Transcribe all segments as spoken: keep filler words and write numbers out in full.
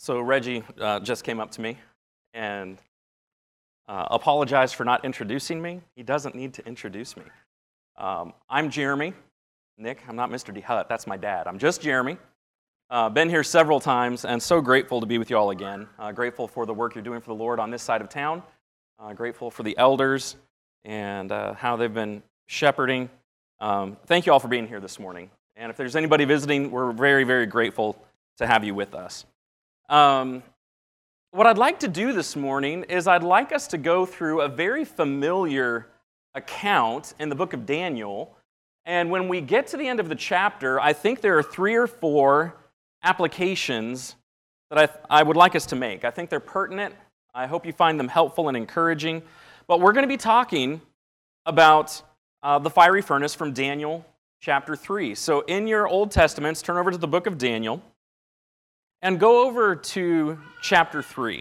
So Reggie uh, just came up to me and uh, apologized for not introducing me. He doesn't need to introduce me. Um, I'm Jeremy. Nick, I'm not Mister DeHutt. That's my dad. I'm just Jeremy. Uh, been here several times and so grateful to be with you all again. Uh, grateful for the work you're doing for the Lord on this side of town. Uh, grateful for the elders and uh, how they've been shepherding. Um, thank you all for being here this morning. And if there's anybody visiting, we're very, very grateful to have you with us. Um, what I'd like to do this morning is I'd like us to go through a very familiar account in the book of Daniel. And when we get to the end of the chapter, I think there are three or four applications that I, I would like us to make. I think they're pertinent. I hope you find them helpful and encouraging. But we're going to be talking about uh, the fiery furnace from Daniel chapter three. So in your Old Testaments, turn over to the book of Daniel and go over to chapter three.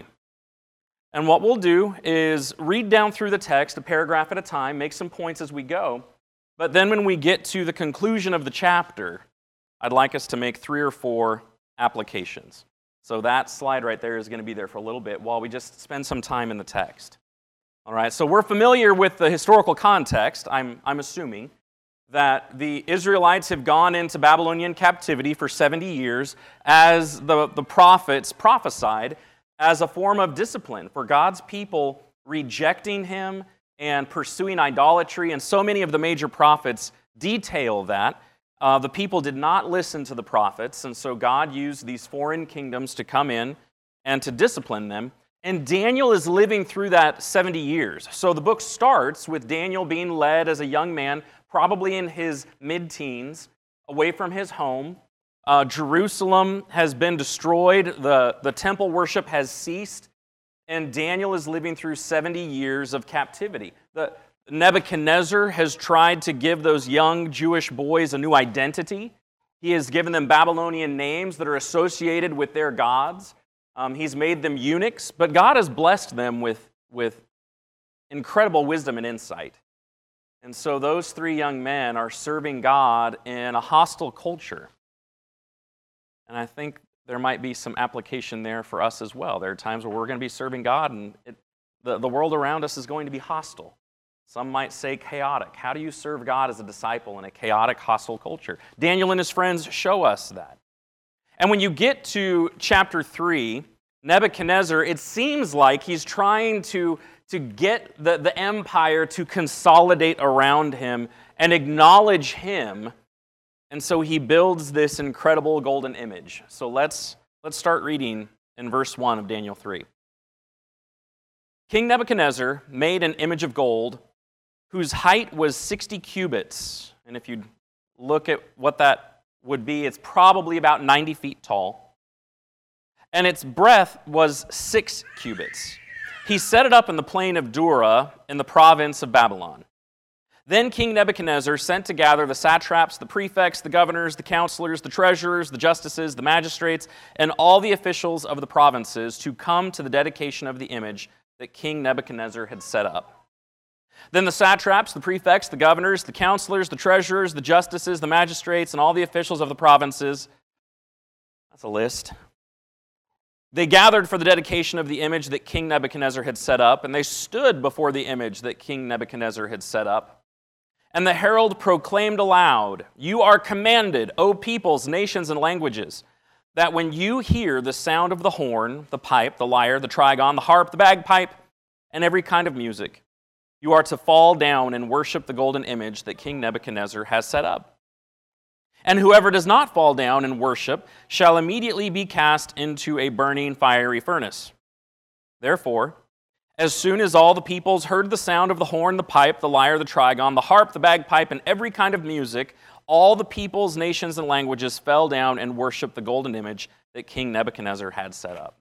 And what we'll do is read down through the text a paragraph at a time, make some points as we go. But then when we get to the conclusion of the chapter, I'd like us to make three or four applications. So that slide right there is going to be there for a little bit while we just spend some time in the text. All right, so we're familiar with the historical context, I'm, I'm assuming, that the Israelites have gone into Babylonian captivity for seventy years as the, the prophets prophesied as a form of discipline for God's people rejecting Him and pursuing idolatry, and so many of the major prophets detail that. Uh, the people did not listen to the prophets, and so God used these foreign kingdoms to come in and to discipline them. And Daniel is living through that seventy years. So the book starts with Daniel being led as a young man, probably in his mid-teens, away from his home. Uh, Jerusalem has been destroyed. The, the temple worship has ceased. And Daniel is living through seventy years of captivity. The, Nebuchadnezzar has tried to give those young Jewish boys a new identity. He has given them Babylonian names that are associated with their gods. Um, he's made them eunuchs, but God has blessed them with, with incredible wisdom and insight. And so those three young men are serving God in a hostile culture. And I think there might be some application there for us as well. There are times where we're going to be serving God and it, the, the world around us is going to be hostile. Some might say chaotic. How do you serve God as a disciple in a chaotic, hostile culture? Daniel and his friends show us that. And when you get to chapter three, Nebuchadnezzar, it seems like he's trying to, to get the, the empire to consolidate around him and acknowledge him. And so he builds this incredible golden image. So let's, let's start reading in verse one of Daniel three. King Nebuchadnezzar made an image of gold whose height was sixty cubits. And if you look at what that would be, it's probably about ninety feet tall. And its breadth was six cubits. He set it up in the plain of Dura in the province of Babylon. Then King Nebuchadnezzar sent to gather the satraps, the prefects, the governors, the counselors, the treasurers, the justices, the magistrates, and all the officials of the provinces to come to the dedication of the image that King Nebuchadnezzar had set up. Then the satraps, the prefects, the governors, the counselors, the treasurers, the justices, the magistrates, and all the officials of the provinces, that's a list, they gathered for the dedication of the image that King Nebuchadnezzar had set up, and they stood before the image that King Nebuchadnezzar had set up. And the herald proclaimed aloud, "You are commanded, O peoples, nations, and languages, that when you hear the sound of the horn, the pipe, the lyre, the trigon, the harp, the bagpipe, and every kind of music, you are to fall down and worship the golden image that King Nebuchadnezzar has set up. And whoever does not fall down and worship shall immediately be cast into a burning fiery furnace. Therefore, as soon as all the peoples heard the sound of the horn, the pipe, the lyre, the trigon, the harp, the bagpipe, and every kind of music, all the peoples, nations, and languages fell down and worshiped the golden image that King Nebuchadnezzar had set up."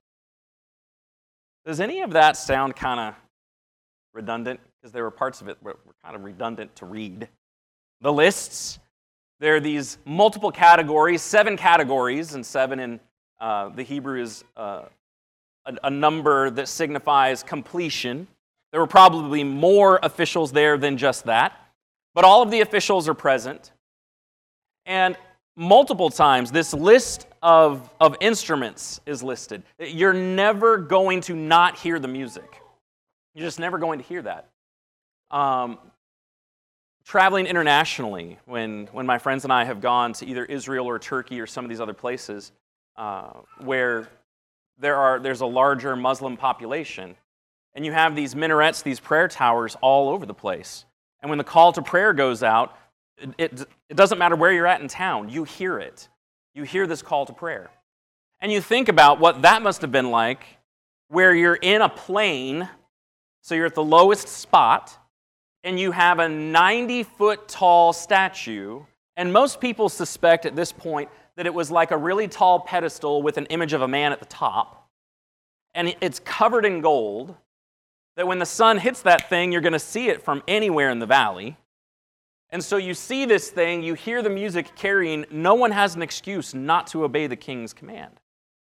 Does any of that sound kind of redundant? Because there were parts of it that were kind of redundant to read. The lists, there are these multiple categories, seven categories, and seven in uh, the Hebrew is uh, a, a number that signifies completion. There were probably more officials there than just that, but all of the officials are present. And multiple times, this list of, of instruments is listed. You're never going to not hear the music. You're just never going to hear that. Um, traveling internationally, when, when my friends and I have gone to either Israel or Turkey or some of these other places uh, where there are there's a larger Muslim population, and you have these minarets, these prayer towers all over the place. And when the call to prayer goes out, it, it, it doesn't matter where you're at in town, you hear it. You hear this call to prayer. And you think about what that must have been like, where you're in a plane, so you're at the lowest spot, and you have a ninety-foot tall statue, and most people suspect at this point that it was like a really tall pedestal with an image of a man at the top, and it's covered in gold, that when the sun hits that thing, you're going to see it from anywhere in the valley. And so you see this thing, you hear the music carrying, no one has an excuse not to obey the king's command.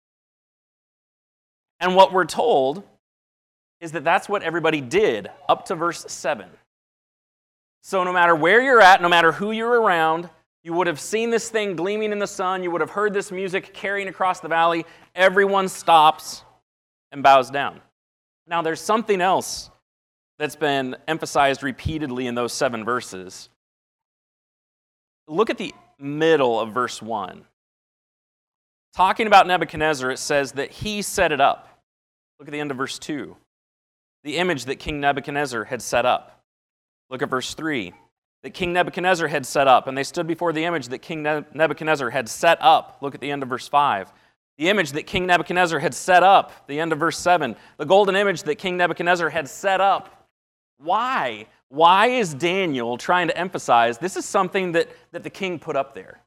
And what we're told is that that's what everybody did up to verse seven. So no matter where you're at, no matter who you're around, you would have seen this thing gleaming in the sun, you would have heard this music carrying across the valley, everyone stops and bows down. Now there's something else that's been emphasized repeatedly in those seven verses. Look at the middle of verse one. Talking about Nebuchadnezzar, it says that he set it up. Look at the end of verse two. The image that King Nebuchadnezzar had set up. Look at verse three. That King Nebuchadnezzar had set up, and they stood before the image that King Nebuchadnezzar had set up. Look at the end of verse five. The image that King Nebuchadnezzar had set up, the end of verse seven. The golden image that King Nebuchadnezzar had set up. Why? Why is Daniel trying to emphasize this is something that, that the king put up there?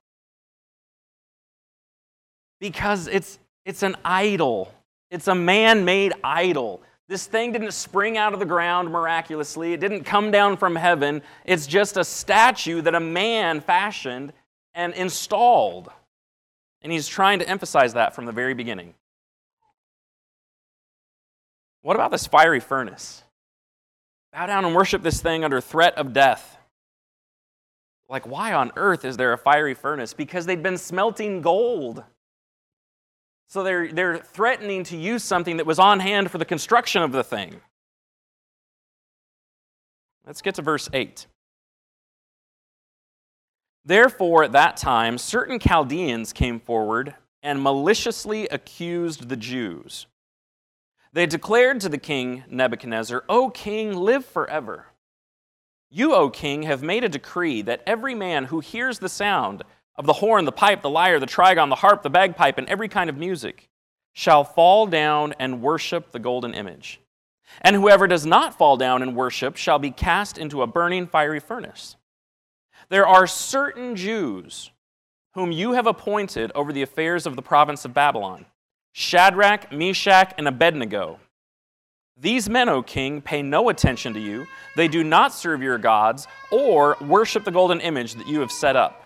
Because it's, it's an idol. It's a man-made idol. This thing didn't spring out of the ground miraculously. It didn't come down from heaven. It's just a statue that a man fashioned and installed. And he's trying to emphasize that from the very beginning. What about this fiery furnace? Bow down and worship this thing under threat of death. Like, why on earth is there a fiery furnace? Because they'd been smelting gold. So they're, they're threatening to use something that was on hand for the construction of the thing. Let's get to verse eight. Therefore, at that time, certain Chaldeans came forward and maliciously accused the Jews. They declared to the king Nebuchadnezzar, O king, live forever. You, O king, have made a decree that every man who hears the sound of the horn, the pipe, the lyre, the trigon, the harp, the bagpipe, and every kind of music shall fall down and worship the golden image. And whoever does not fall down and worship shall be cast into a burning fiery furnace. There are certain Jews whom you have appointed over the affairs of the province of Babylon, Shadrach, Meshach, and Abednego. These men, O king, pay no attention to you. They do not serve your gods or worship the golden image that you have set up.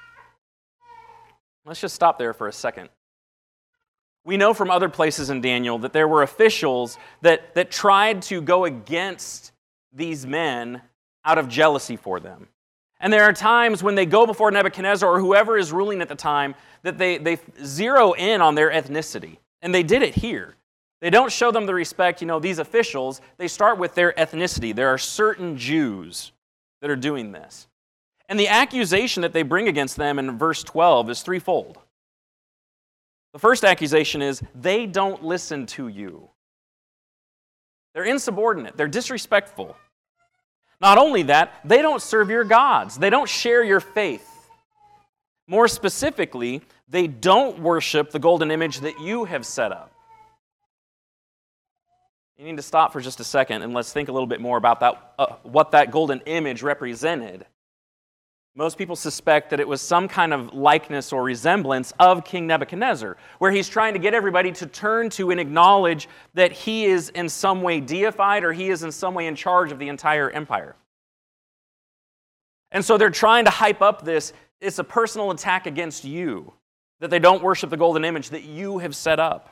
Let's just stop there for a second. We know from other places in Daniel that there were officials that, that tried to go against these men out of jealousy for them. And there are times when they go before Nebuchadnezzar or whoever is ruling at the time that they, they zero in on their ethnicity. And they did it here. They don't show them the respect, you know, these officials. They start with their ethnicity. There are certain Jews that are doing this. And the accusation that they bring against them in verse twelve is threefold. The first accusation is, they don't listen to you. They're insubordinate. They're disrespectful. Not only that, they don't serve your gods. They don't share your faith. More specifically, they don't worship the golden image that you have set up. You need to stop for just a second and let's think a little bit more about that, uh, what that golden image represented. Most people suspect that it was some kind of likeness or resemblance of King Nebuchadnezzar, where he's trying to get everybody to turn to and acknowledge that he is in some way deified or he is in some way in charge of the entire empire. And so they're trying to hype up this, it's a personal attack against you, that they don't worship the golden image that you have set up.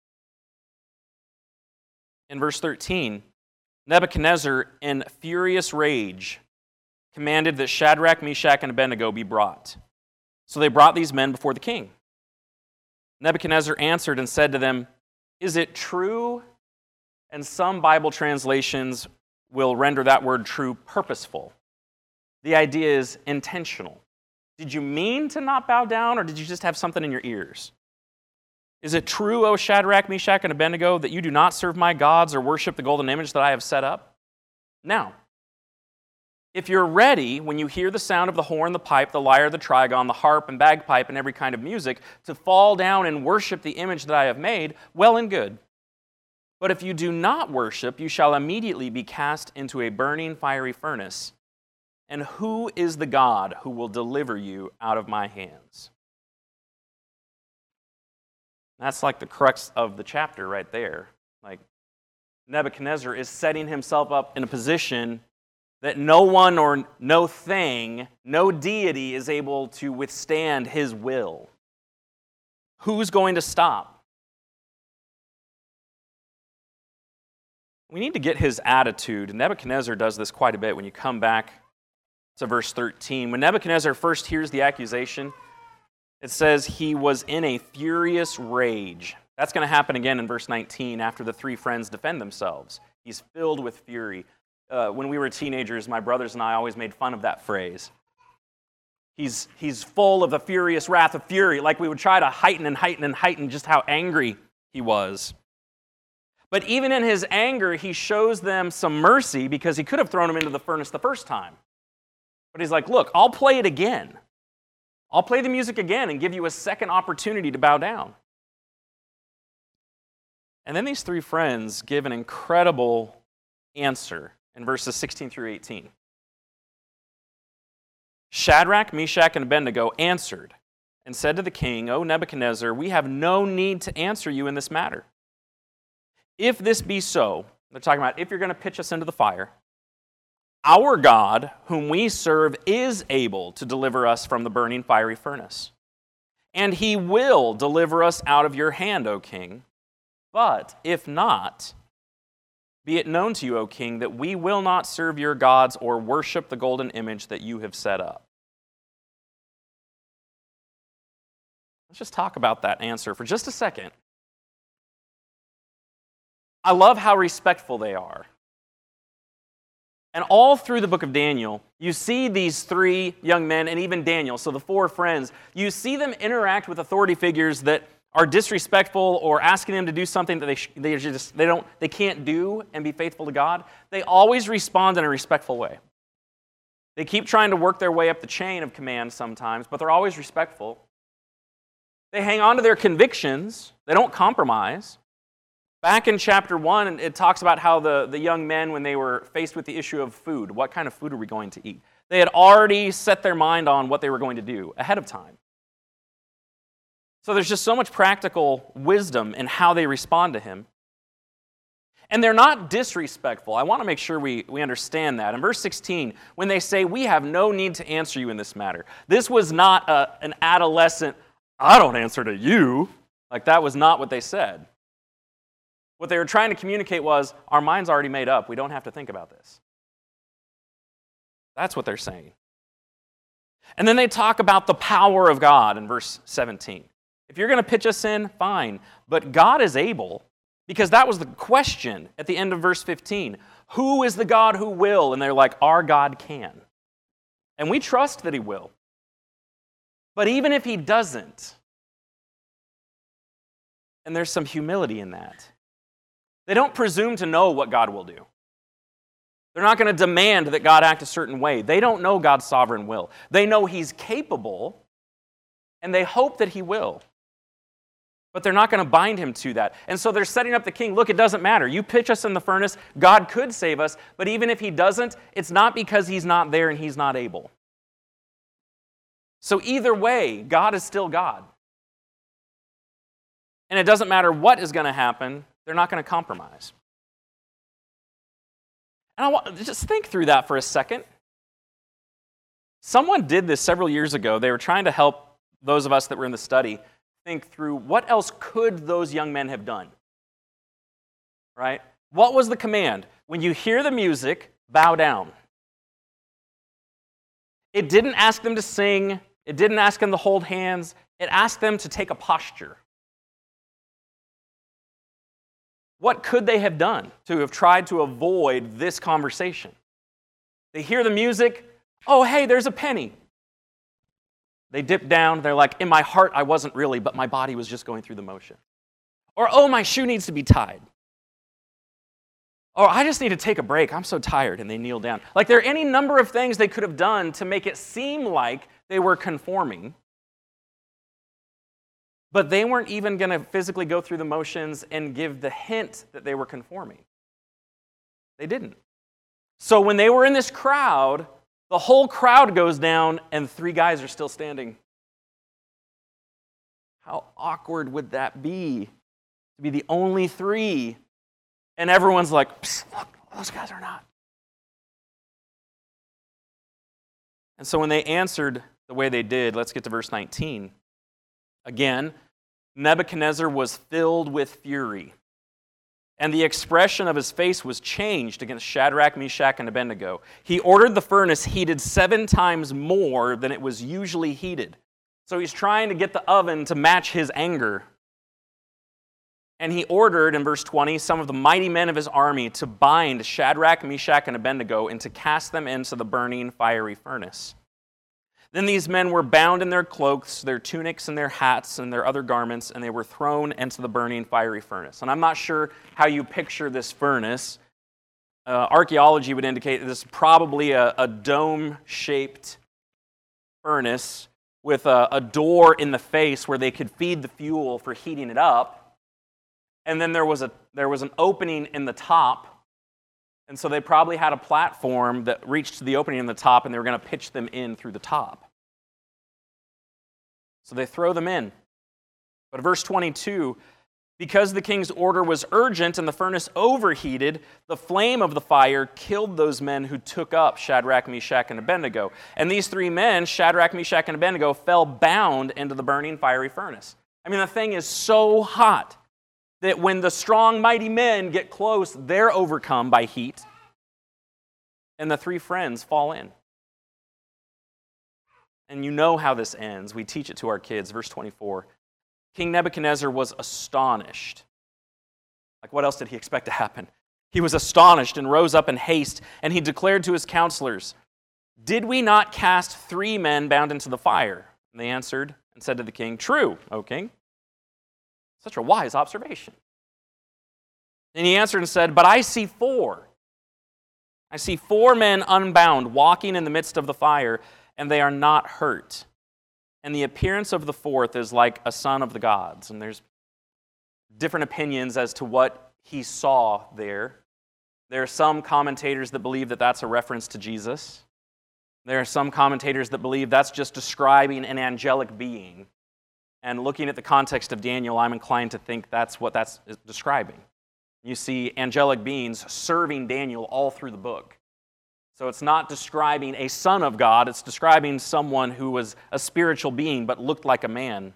In verse thirteen, Nebuchadnezzar, in furious rage, commanded that Shadrach, Meshach, and Abednego be brought. So they brought these men before the king. Nebuchadnezzar answered and said to them, "Is it true?" And some Bible translations will render that word true purposeful. The idea is intentional. Did you mean to not bow down, or did you just have something in your ears? Is it true, O Shadrach, Meshach, and Abednego, that you do not serve my gods or worship the golden image that I have set up? Now, if you're ready, when you hear the sound of the horn, the pipe, the lyre, the trigon, the harp, and bagpipe, and every kind of music, to fall down and worship the image that I have made, well and good. But if you do not worship, you shall immediately be cast into a burning fiery furnace. And who is the God who will deliver you out of my hands? That's like the crux of the chapter right there. Like, Nebuchadnezzar is setting himself up in a position that no one or no thing, no deity is able to withstand his will. Who's going to stop? We need to get his attitude. Nebuchadnezzar does this quite a bit when you come back to verse thirteen. When Nebuchadnezzar first hears the accusation, it says he was in a furious rage. That's going to happen again in verse nineteen after the three friends defend themselves. He's filled with fury. Uh, when we were teenagers, my brothers and I always made fun of that phrase. He's, he's full of the furious wrath of fury, like we would try to heighten and heighten and heighten just how angry he was. But even in his anger, he shows them some mercy because he could have thrown them into the furnace the first time. But he's like, look, I'll play it again. I'll play the music again and give you a second opportunity to bow down. And then these three friends give an incredible answer in verses sixteen through eighteen. Shadrach, Meshach, and Abednego answered and said to the king, "O Nebuchadnezzar, we have no need to answer you in this matter. If this be so," they're talking about if you're going to pitch us into the fire, "our God, whom we serve, is able to deliver us from the burning fiery furnace. And he will deliver us out of your hand, O king. But if not, be it known to you, O king, that we will not serve your gods or worship the golden image that you have set up." Let's just talk about that answer for just a second. I love how respectful they are. And all through the book of Daniel, you see these three young men, and even Daniel, so the four friends, you see them interact with authority figures that are disrespectful or asking them to do something that they sh- they just they don't they can't do and be faithful to God. They always respond in a respectful way. They keep trying to work their way up the chain of command sometimes, but they're always respectful. They hang on to their convictions. They don't compromise. Back in chapter one, it talks about how the, the young men, when they were faced with the issue of food, what kind of food are we going to eat? They had already set their mind on what they were going to do ahead of time. So there's just so much practical wisdom in how they respond to him. And they're not disrespectful. I want to make sure we, we understand that. In verse sixteen, when they say, "We have no need to answer you in this matter," this was not a, an adolescent, "I don't answer to you." Like, that was not what they said. What they were trying to communicate was, our mind's already made up. We don't have to think about this. That's what they're saying. And then they talk about the power of God in verse seventeen. If you're going to pitch us in, fine. But God is able, because that was the question at the end of verse fifteen. Who is the God who will? And they're like, our God can. And we trust that he will. But even if he doesn't, and there's some humility in that, they don't presume to know what God will do. They're not going to demand that God act a certain way. They don't know God's sovereign will. They know he's capable, and they hope that he will. But they're not going to bind him to that. And so they're setting up the king. Look, it doesn't matter. You pitch us in the furnace, God could save us, but even if he doesn't, it's not because he's not there and he's not able. So either way, God is still God. And it doesn't matter what is going to happen, they're not going to compromise. And I want just think through that for a second. Someone did this several years ago. They were trying to help those of us that were in the study think through what else could those young men have done. Right? What was the command? When you hear the music, bow down. It didn't ask them to sing. It didn't ask them to hold hands. It asked them to take a posture. What could they have done to have tried to avoid this conversation? They hear the music. Oh, hey, there's a penny. They dip down. They're like, in my heart, I wasn't really, but my body was just going through the motion. Or, oh, my shoe needs to be tied. Or, I just need to take a break. I'm so tired. And they kneel down. Like, there are any number of things they could have done to make it seem like they were conforming. But they weren't even going to physically go through the motions and give the hint that they were conforming. They didn't. So when they were in this crowd, the whole crowd goes down and three guys are still standing. How awkward would that be? To be the only three. And everyone's like, look, those guys are not. And so when they answered the way they did, let's get to verse nineteen. Again, Nebuchadnezzar was filled with fury, and the expression of his face was changed against Shadrach, Meshach, and Abednego. He ordered the furnace heated seven times more than it was usually heated. So he's trying to get the oven to match his anger. And he ordered, in verse twenty, some of the mighty men of his army to bind Shadrach, Meshach, and Abednego and to cast them into the burning fiery furnace. Then these men were bound in their cloaks, their tunics, and their hats, and their other garments, and they were thrown into the burning fiery furnace. And I'm not sure how you picture this furnace. Uh, archaeology would indicate that this is probably a, a dome-shaped furnace with a, a door in the face where they could feed the fuel for heating it up. And then there was a there was an opening in the top. And so they probably had a platform that reached to the opening in the top, and they were going to pitch them in through the top. So they throw them in. But verse twenty-two, because the king's order was urgent and the furnace overheated, the flame of the fire killed those men who took up Shadrach, Meshach, and Abednego. And these three men, Shadrach, Meshach, and Abednego, fell bound into the burning fiery furnace. I mean, the thing is so hot that when the strong, mighty men get close, they're overcome by heat, and the three friends fall in. And you know how this ends. We teach it to our kids. Verse twenty-four. King Nebuchadnezzar was astonished. Like, what else did he expect to happen? He was astonished and rose up in haste, and he declared to his counselors, "Did we not cast three men bound into the fire?" And they answered and said to the king, "True, O king." Such a wise observation. And he answered and said, "But I see four. I see four men unbound, walking in the midst of the fire, and they are not hurt. And the appearance of the fourth is like a son of the gods." And there's different opinions as to what he saw there. There are some commentators that believe that that's a reference to Jesus. There are some commentators that believe that's just describing an angelic being. And looking at the context of Daniel, I'm inclined to think that's what that's describing. You see angelic beings serving Daniel all through the book. So it's not describing a son of God, it's describing someone who was a spiritual being but looked like a man.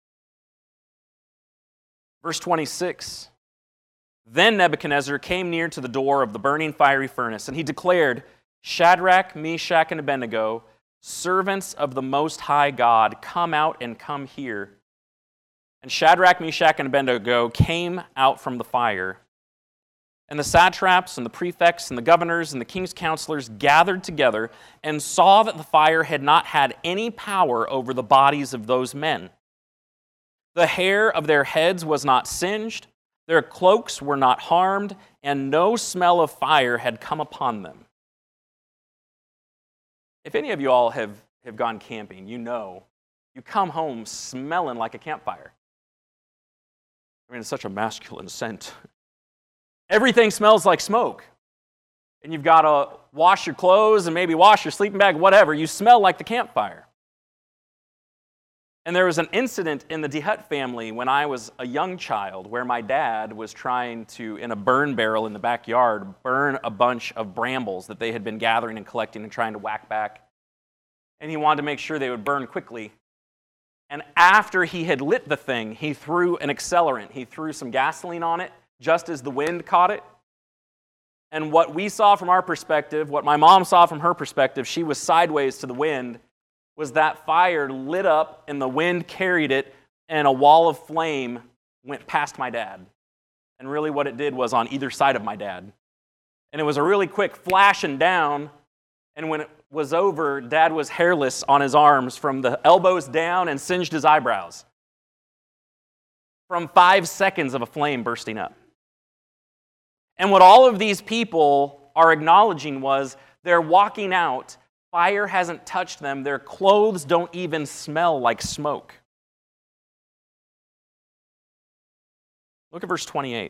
Verse twenty-six, then Nebuchadnezzar came near to the door of the burning fiery furnace, and he declared, "Shadrach, Meshach, and Abednego, servants of the Most High God, come out and come here." And Shadrach, Meshach, and Abednego came out from the fire. And the satraps and the prefects and the governors and the king's counselors gathered together and saw that the fire had not had any power over the bodies of those men. The hair of their heads was not singed, their cloaks were not harmed, and no smell of fire had come upon them. If any of you all have, have gone camping, you know you come home smelling like a campfire. I mean, it's such a masculine scent. Everything smells like smoke. And you've got to wash your clothes and maybe wash your sleeping bag, whatever. You smell like the campfire. And there was an incident in the DeHutt family when I was a young child where my dad was trying to, in a burn barrel in the backyard, burn a bunch of brambles that they had been gathering and collecting and trying to whack back. And he wanted to make sure they would burn quickly. And after he had lit the thing, he threw an accelerant. He threw some gasoline on it just as the wind caught it. And what we saw from our perspective, what my mom saw from her perspective, she was sideways to the wind, was that fire lit up and the wind carried it and a wall of flame went past my dad. And really what it did was on either side of my dad. And it was a really quick flashing down, and when it was over, Dad was hairless on his arms from the elbows down and singed his eyebrows from five seconds of a flame bursting up. And what all of these people are acknowledging was they're walking out, fire hasn't touched them, their clothes don't even smell like smoke. Look at verse twenty-eight.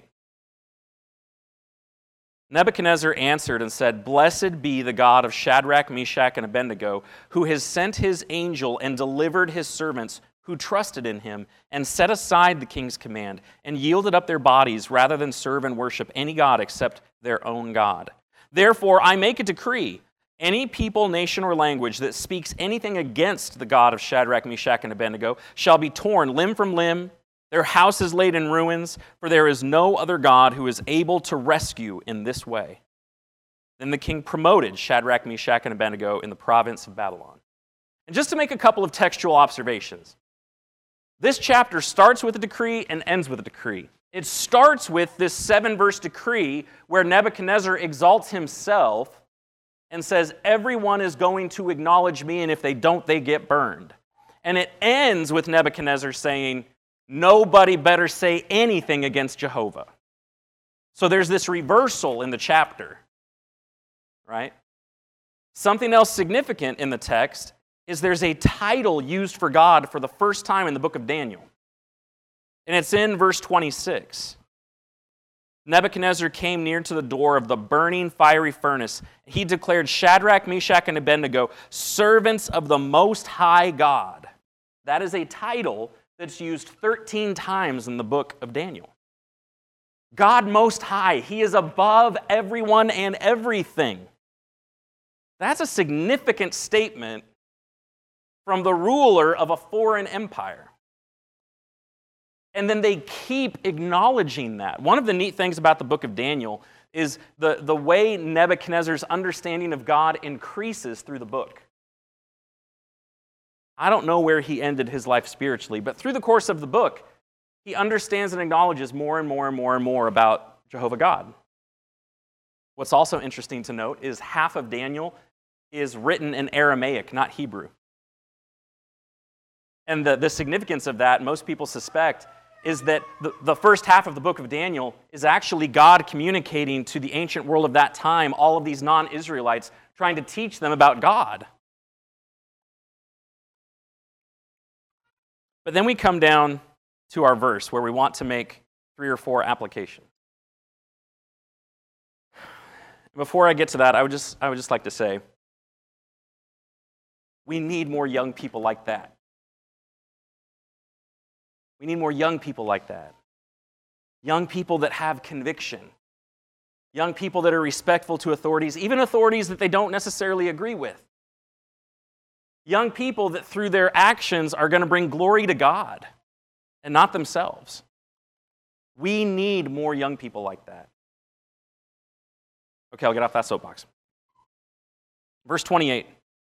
Nebuchadnezzar answered and said, "Blessed be the God of Shadrach, Meshach, and Abednego, who has sent his angel and delivered his servants who trusted in him and set aside the king's command and yielded up their bodies rather than serve and worship any god except their own God. Therefore, I make a decree. Any people, nation, or language that speaks anything against the God of Shadrach, Meshach, and Abednego shall be torn limb from limb, their house is laid in ruins, for there is no other God who is able to rescue in this way." Then the king promoted Shadrach, Meshach, and Abednego in the province of Babylon. And just to make a couple of textual observations, this chapter starts with a decree and ends with a decree. It starts with this seven-verse decree where Nebuchadnezzar exalts himself and says, everyone is going to acknowledge me, and if they don't, they get burned. And it ends with Nebuchadnezzar saying, nobody better say anything against Jehovah. So there's this reversal in the chapter, right? Something else significant in the text is there's a title used for God for the first time in the book of Daniel. And it's in verse twenty-six. Nebuchadnezzar came near to the door of the burning fiery furnace. He declared, Shadrach, Meshach, and Abednego, servants of the Most High God. That is a title that's used thirteen times in the book of Daniel. God Most High. He is above everyone and everything. That's a significant statement from the ruler of a foreign empire. And then they keep acknowledging that. One of the neat things about the book of Daniel is the, the way Nebuchadnezzar's understanding of God increases through the book. I don't know where he ended his life spiritually, but through the course of the book, he understands and acknowledges more and more and more and more about Jehovah God. What's also interesting to note is half of Daniel is written in Aramaic, not Hebrew. And the, the significance of that, most people suspect, is that the, the first half of the book of Daniel is actually God communicating to the ancient world of that time, all of these non-Israelites, trying to teach them about God. But then we come down to our verse where we want to make three or four applications. Before I get to that, I would just, I would just like to say, we need more young people like that. We need more young people like that. Young people that have conviction. Young people that are respectful to authorities, even authorities that they don't necessarily agree with. Young people that through their actions are going to bring glory to God and not themselves. We need more young people like that. Okay, I'll get off that soapbox. Verse twenty-eight.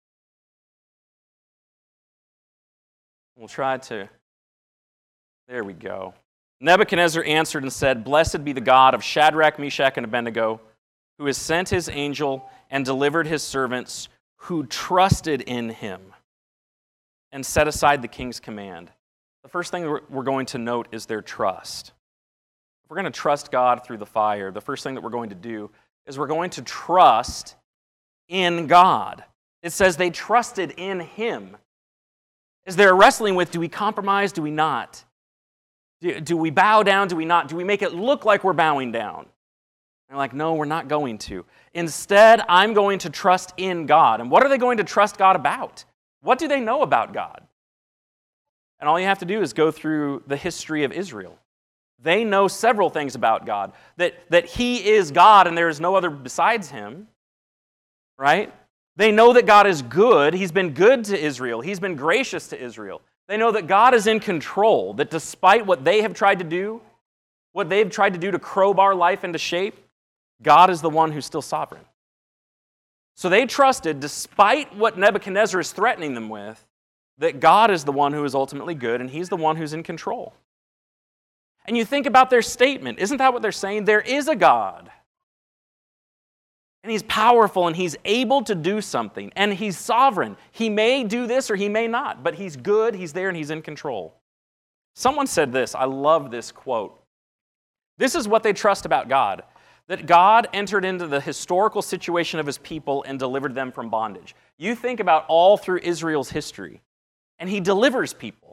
We'll try to... There we go. Nebuchadnezzar answered and said, Blessed be the God of Shadrach, Meshach, and Abednego, who has sent his angel and delivered his servants who trusted in him and set aside the king's command. The first thing we're going to note is their trust. If we're going to trust God through the fire, the first thing that we're going to do is we're going to trust in God. It says they trusted in him. As they're wrestling with, do we compromise, do we not? Do, do we bow down, do we not? Do we make it look like we're bowing down? They're like, no, we're not going to. Instead, I'm going to trust in God. And what are they going to trust God about? What do they know about God? And all you have to do is go through the history of Israel. They know several things about God. That, that he is God and there is no other besides him. Right? They know that God is good. He's been good to Israel. He's been gracious to Israel. They know that God is in control. That despite what they have tried to do, what they've tried to do to crowbar life into shape, God is the one who's still sovereign. So they trusted, despite what Nebuchadnezzar is threatening them with, that God is the one who is ultimately good and he's the one who's in control. And you think about their statement. Isn't that what they're saying? There is a God. And he's powerful and he's able to do something. And he's sovereign. He may do this or he may not. But he's good, he's there, and he's in control. Someone said this. I love this quote. This is what they trust about God. That God entered into the historical situation of his people and delivered them from bondage. You think about all through Israel's history. And he delivers people.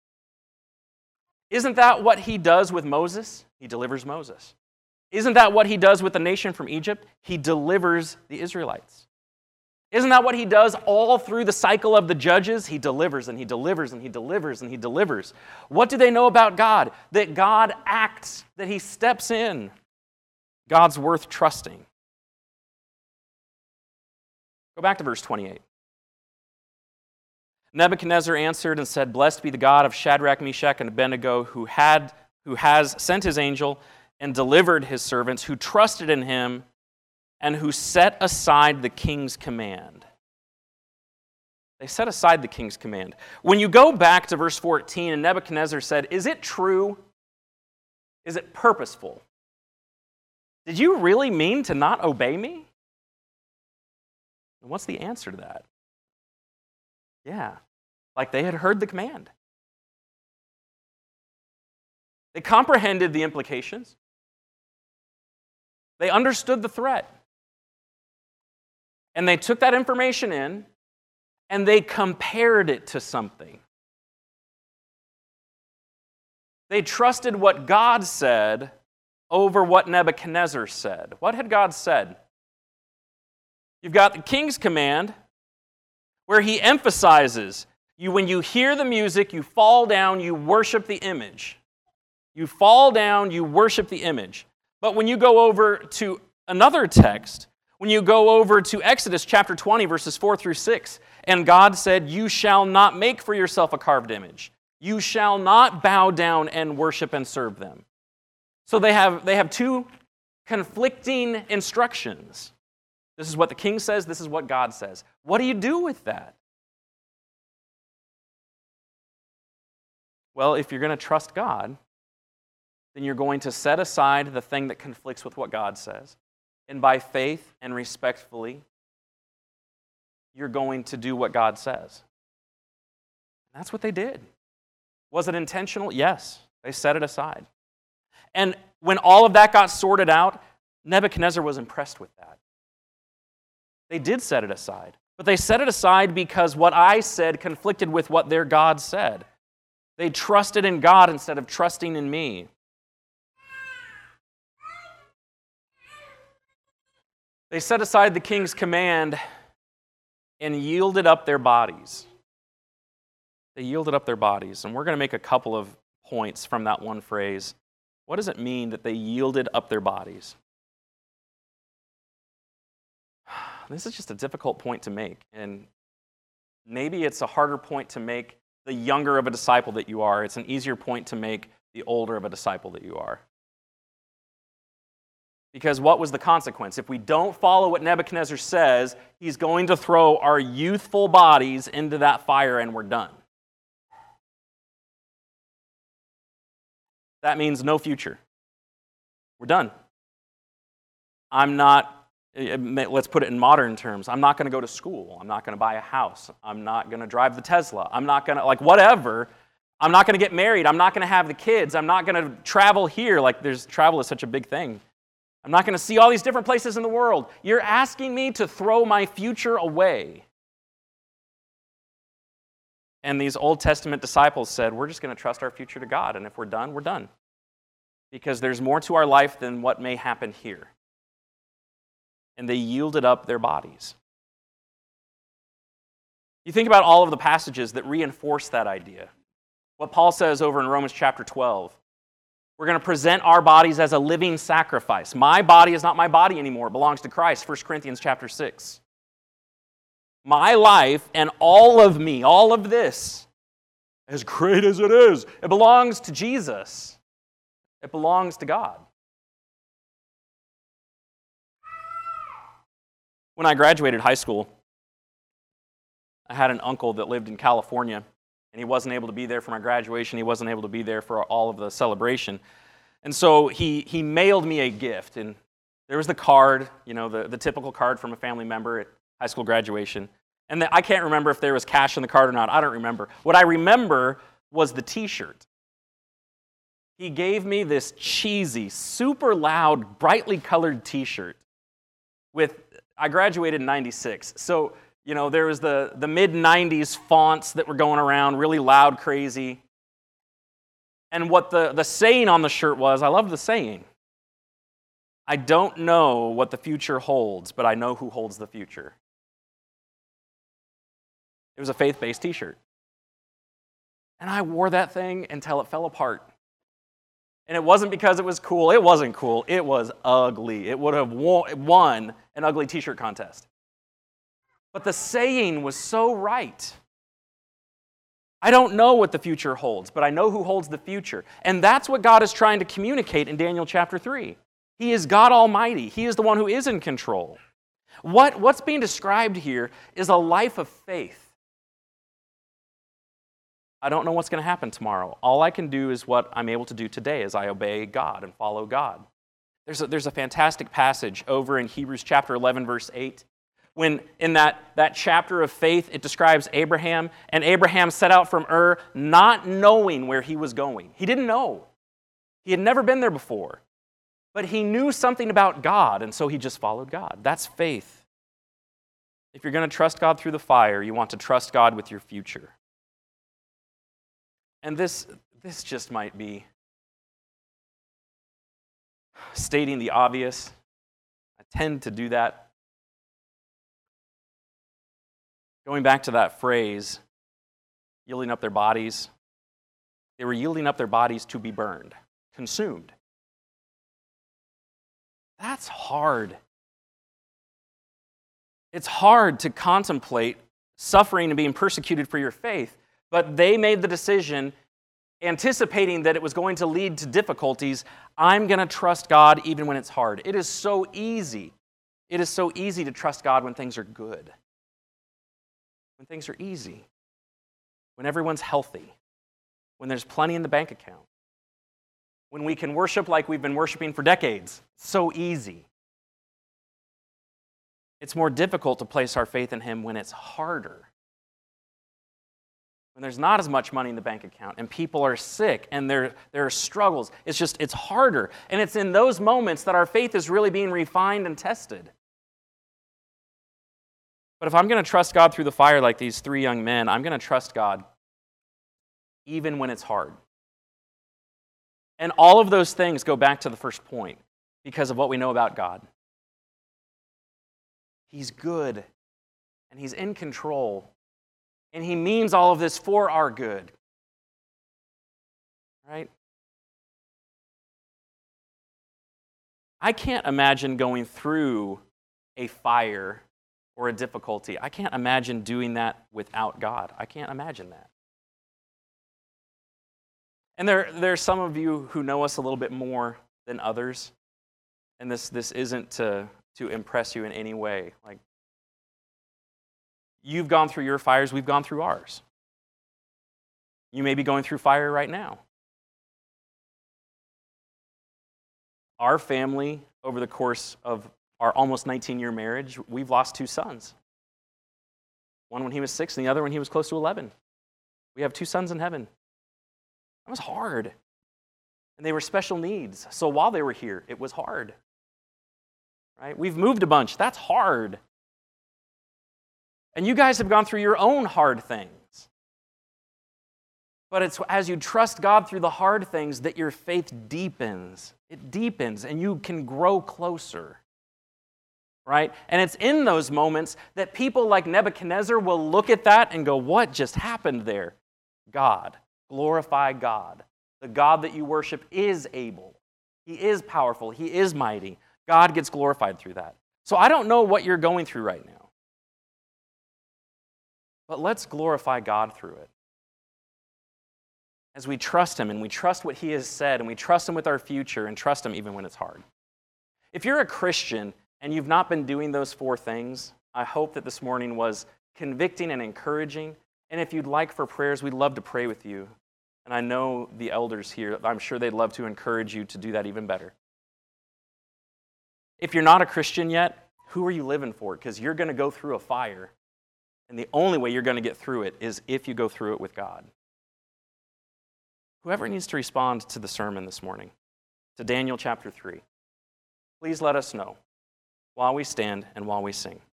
Isn't that what he does with Moses? He delivers Moses. Isn't that what he does with the nation from Egypt? He delivers the Israelites. Isn't that what he does all through the cycle of the judges? He delivers and he delivers and he delivers and he delivers. What do they know about God? That God acts, that he steps in. God's worth trusting. Go back to verse twenty-eight. Nebuchadnezzar answered and said, "Blessed be the God of Shadrach, Meshach, and Abednego, who had, who has sent his angel and delivered his servants, who trusted in him, and who set aside the king's command." They set aside the king's command. When you go back to verse fourteen, and Nebuchadnezzar said, "Is it true? Is it purposeful? Did you really mean to not obey me?" And what's the answer to that? Yeah, like they had heard the command. They comprehended the implications. They understood the threat. And they took that information in and they compared it to something. They trusted what God said over what Nebuchadnezzar said. What had God said? You've got the king's command where he emphasizes, you, when you hear the music, you fall down, you worship the image. You fall down, you worship the image. But when you go over to another text, when you go over to Exodus chapter twenty, verses four through six, and God said, "You shall not make for yourself a carved image. You shall not bow down and worship and serve them." So they have, they have two conflicting instructions. This is what the king says, this is what God says. What do you do with that? Well, if you're going to trust God, then you're going to set aside the thing that conflicts with what God says. And by faith and respectfully, you're going to do what God says. And that's what they did. Was it intentional? Yes. They set it aside. And when all of that got sorted out, Nebuchadnezzar was impressed with that. They did set it aside. But they set it aside because what I said conflicted with what their God said. They trusted in God instead of trusting in me. They set aside the king's command and yielded up their bodies. They yielded up their bodies. And we're going to make a couple of points from that one phrase. What does it mean that they yielded up their bodies? This is just a difficult point to make. And maybe it's a harder point to make the younger of a disciple that you are. It's an easier point to make the older of a disciple that you are. Because what was the consequence? If we don't follow what Nebuchadnezzar says, he's going to throw our youthful bodies into that fire and we're done. That means no future. We're done. I'm not, let's put it in modern terms, I'm not going to go to school. I'm not going to buy a house. I'm not going to drive the Tesla. I'm not going to, like, whatever. I'm not going to get married. I'm not going to have the kids. I'm not going to travel here. Like, there's travel is such a big thing. I'm not going to see all these different places in the world. You're asking me to throw my future away. And these Old Testament disciples said, we're just going to trust our future to God, and if we're done, we're done. Because there's more to our life than what may happen here. And they yielded up their bodies. You think about all of the passages that reinforce that idea. What Paul says over in Romans chapter twelve. We're going to present our bodies as a living sacrifice. My body is not my body anymore. It belongs to Christ, First Corinthians chapter six. My life and all of me, all of this, as great as it is, it belongs to Jesus. It belongs to God. When I graduated high school, I had an uncle that lived in California, and he wasn't able to be there for my graduation. He wasn't able to be there for all of the celebration. And so he he mailed me a gift, and there was the card, you know, the, the typical card from a family member at high school graduation. And the, I can't remember if there was cash in the card or not. I don't remember. What I remember was the T-shirt. He gave me this cheesy, super loud, brightly colored T-shirt with, I graduated in ninety-six, so, you know, there was the, the mid nineties fonts that were going around, really loud, crazy. And what the, the saying on the shirt was, I love the saying, I don't know what the future holds, but I know who holds the future. It was a faith-based T-shirt. And I wore that thing until it fell apart. And it wasn't because it was cool. It wasn't cool. It was ugly. It would have won an ugly T-shirt contest. But the saying was so right. I don't know what the future holds, but I know who holds the future. And that's what God is trying to communicate in Daniel chapter three. He is God Almighty. He is the one who is in control. What, what's being described here is a life of faith. I don't know what's going to happen tomorrow. All I can do is what I'm able to do today as I obey God and follow God. There's a, there's a fantastic passage over in Hebrews chapter eleven, verse eight. When in that, that chapter of faith, it describes Abraham, and Abraham set out from Ur not knowing where he was going. He didn't know. He had never been there before. But he knew something about God, and so he just followed God. That's faith. If you're going to trust God through the fire, you want to trust God with your future. And this, this just might be stating the obvious. I tend to do that. Going back to that phrase, yielding up their bodies, they were yielding up their bodies to be burned, consumed. That's hard. It's hard to contemplate suffering and being persecuted for your faith. But they made the decision, anticipating that it was going to lead to difficulties. I'm going to trust God even when it's hard. It is so easy. It is so easy to trust God when things are good. When things are easy. When everyone's healthy. When there's plenty in the bank account. When we can worship like we've been worshiping for decades. So easy. It's more difficult to place our faith in Him when it's harder. When there's not as much money in the bank account and people are sick and there, there are struggles. It's just, it's harder. And it's in those moments that our faith is really being refined and tested. But if I'm going to trust God through the fire like these three young men, I'm going to trust God even when it's hard. And all of those things go back to the first point because of what we know about God. He's good and He's in control. And He means all of this for our good. Right? I can't imagine going through a fire or a difficulty. I can't imagine doing that without God. I can't imagine that. And there, there are some of you who know us a little bit more than others. And this, this isn't to, to impress you in any way. Like, you've gone through your fires, we've gone through ours. You may be going through fire right now. Our family, over the course of our almost nineteen-year marriage, we've lost two sons. One when he was six and the other when he was close to eleven. We have two sons in heaven. That was hard. And they were special needs. So while they were here, it was hard. Right? We've moved a bunch. That's hard. And you guys have gone through your own hard things. But it's as you trust God through the hard things that your faith deepens. It deepens and you can grow closer. Right? And it's in those moments that people like Nebuchadnezzar will look at that and go, what just happened there? God. Glorify God. The God that you worship is able. He is powerful. He is mighty. God gets glorified through that. So I don't know what you're going through right now. But let's glorify God through it. As we trust Him and we trust what He has said and we trust Him with our future and trust Him even when it's hard. If you're a Christian and you've not been doing those four things, I hope that this morning was convicting and encouraging. And if you'd like for prayers, we'd love to pray with you. And I know the elders here, I'm sure they'd love to encourage you to do that even better. If you're not a Christian yet, who are you living for? Because you're going to go through a fire, and the only way you're going to get through it is if you go through it with God. Whoever needs to respond to the sermon this morning, to Daniel chapter three, please let us know while we stand and while we sing.